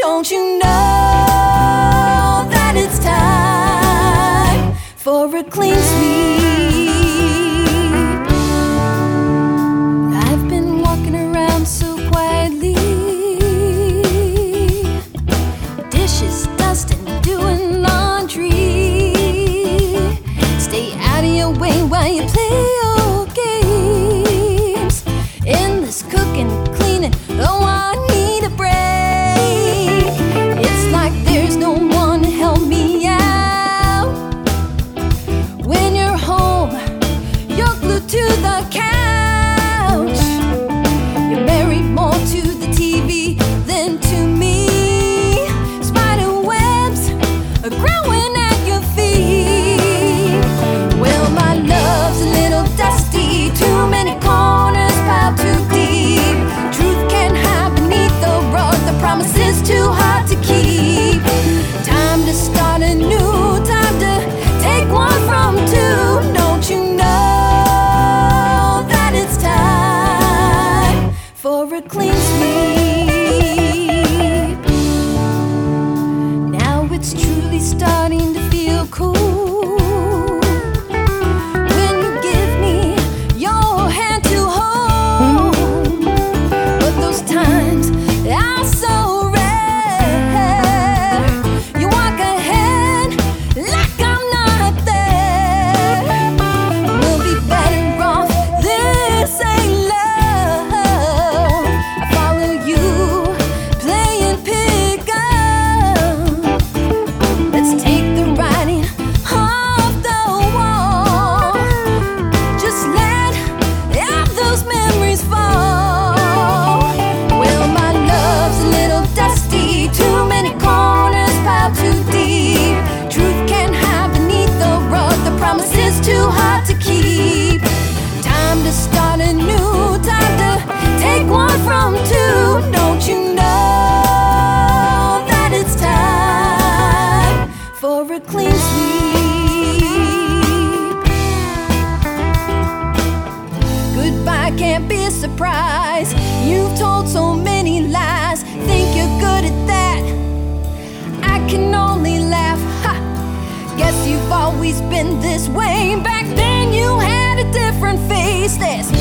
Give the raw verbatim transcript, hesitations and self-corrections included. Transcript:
Don't you know that it's time for a clean sweep? I've been walking around so quietly, dishes, dusting, doing laundry. Stay out of your way while you play your games. Endless cooking, cleaning, oh I need a break. It's like there's no one to help me out. When you're home, you're glued to the couch. You're married more to the T V than to me. Spider webs are growing at your feet. Well, my love's a little dusty, too many corners piled too deep. Truth can't hide beneath the rug, the promise is too hard to keep. Time to start anew, time to take one from two. Don't you know that it's time for a clean sweep? Now it's truly starting to feel cool when you give me your hand to hold. But those times are so rare. You walk ahead like I'm not there. We'll be better off, this ain't love. I follow you, playing pickup. Let's take the writing off the wall. Just let out those memories fall. Well, my love's a little dusty, too many corners piled too deep. Truth can't hide beneath the rug, the promise is too hard to keep. Time to start anew, time to take one from two. Don't you know that it's time for a clean sweep? Goodbye can't be a surprise. You've told so many lies, think you're good at that. I can only laugh, ha. Guess you've always been this way. Back then you had a different face. There's